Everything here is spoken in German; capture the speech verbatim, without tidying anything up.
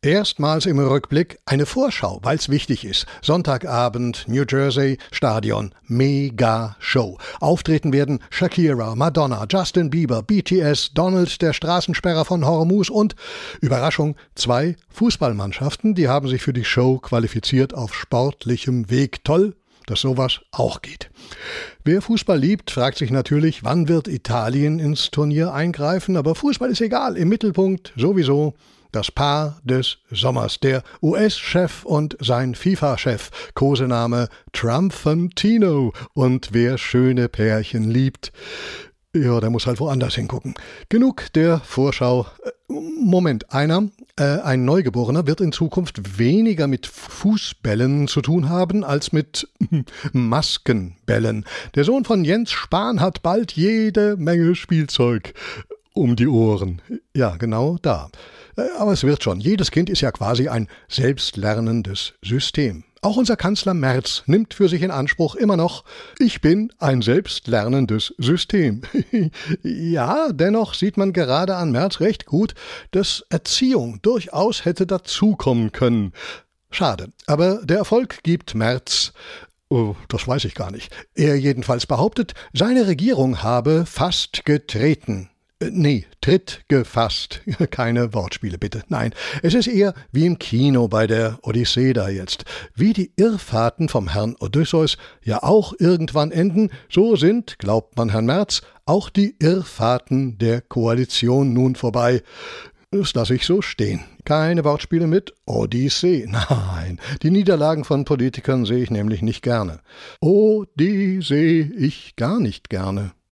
Erstmals im Rückblick eine Vorschau, weil es wichtig ist. Sonntagabend, New Jersey, Stadion, mega Show. Auftreten werden Shakira, Madonna, Justin Bieber, B T S, Donald, der Straßensperrer von Hormuz und, Überraschung, zwei Fußballmannschaften, die haben sich für die Show qualifiziert auf sportlichem Weg. Toll, dass sowas auch geht. Wer Fußball liebt, fragt sich natürlich, wann wird Italien ins Turnier eingreifen, aber Fußball ist egal, im Mittelpunkt sowieso das Paar des Sommers, der U S-Chef und sein FIFA-Chef, Kosename Trumpfantino. Und wer schöne Pärchen liebt, ja, der muss halt woanders hingucken. Genug der Vorschau. Moment, einer, äh, ein Neugeborener wird in Zukunft weniger mit Fußbällen zu tun haben als mit Maskenbällen. Der Sohn von Jens Spahn hat bald jede Menge Spielzeug um die Ohren. Ja, genau da. Aber es wird schon. Jedes Kind ist ja quasi ein selbstlernendes System. Auch unser Kanzler Merz nimmt für sich in Anspruch immer noch, ich bin ein selbstlernendes System. Ja, dennoch sieht man gerade an Merz recht gut, dass Erziehung durchaus hätte dazukommen können. Schade, aber der Erfolg gibt Merz, oh, das weiß ich gar nicht. Er jedenfalls behauptet, seine Regierung habe fast getreten. Nee, Tritt gefasst. Keine Wortspiele bitte. Nein, es ist eher wie im Kino bei der Odyssee da jetzt. Wie die Irrfahrten vom Herrn Odysseus ja auch irgendwann enden, so sind, glaubt man Herrn Merz, auch die Irrfahrten der Koalition nun vorbei. Das lasse ich so stehen. Keine Wortspiele mit Odyssee. Nein, die Niederlagen von Politikern sehe ich nämlich nicht gerne. Oh, die sehe ich gar nicht gerne.